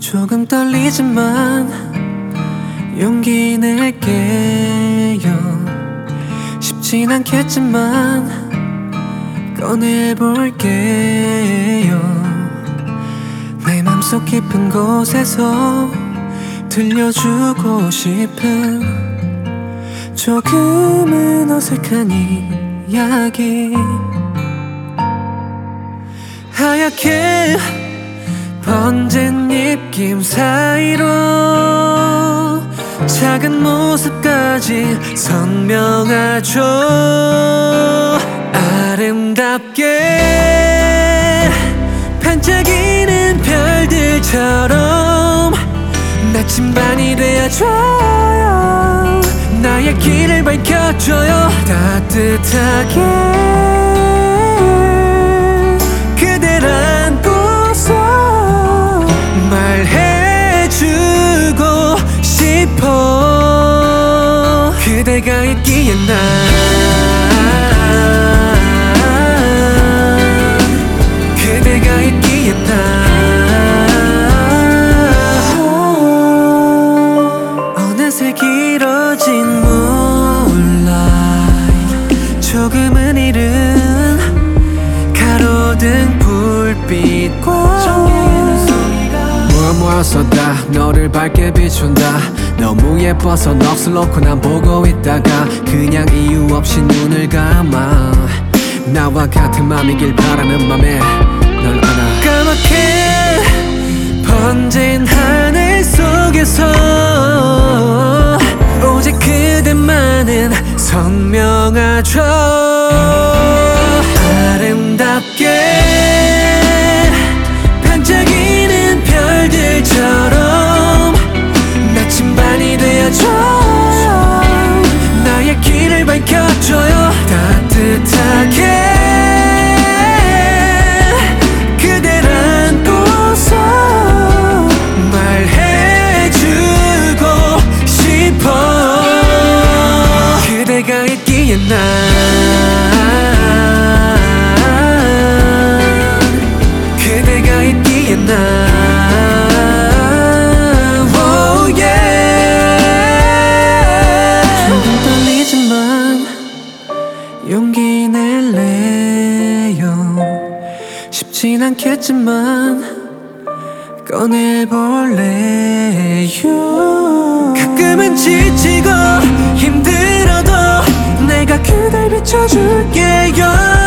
조금 떨리지만 용기 낼게요. 쉽진 않겠지만 꺼내볼게요. 내 맘속 깊은 곳에서 들려주고 싶은 조금은 어색한 이야기. 하얗게 번진 입김 사이로 작은 모습까지 선명하죠. 아름답게 반짝이는 별들처럼 나침반이 되어줘요. 나의 길을 밝혀줘요. 따뜻하게 그댈 안고서 말해주고 싶어. 그대가 있기에 난 그대가 있기에 난 어느새 길어진 moonlight, 조금은 이른 가로등 불빛과 모아서 다 너를 밝게 비춘다. 너무 예뻐서 넋을 놓고 난 보고 있다가 그냥 이유 없이 눈을 감아. 나와 같은 맘이길 바라는 맘에 널 안아. 까맣게 번진 하늘 속에서 오직 그대만은 선명하죠. 아름답게 반짝이는 별들처럼 나침반이 되어줘요. 나의 길을 밝혀줘요. 따뜻하게 그댈 안고서 말해주고 싶어. 그대가 있기에 난 그대가 있기에 난 용기 낼래요. 쉽진 않겠지만 꺼내볼래요. 가끔은 지치고 힘들어도 내가 그댈 비춰줄게요.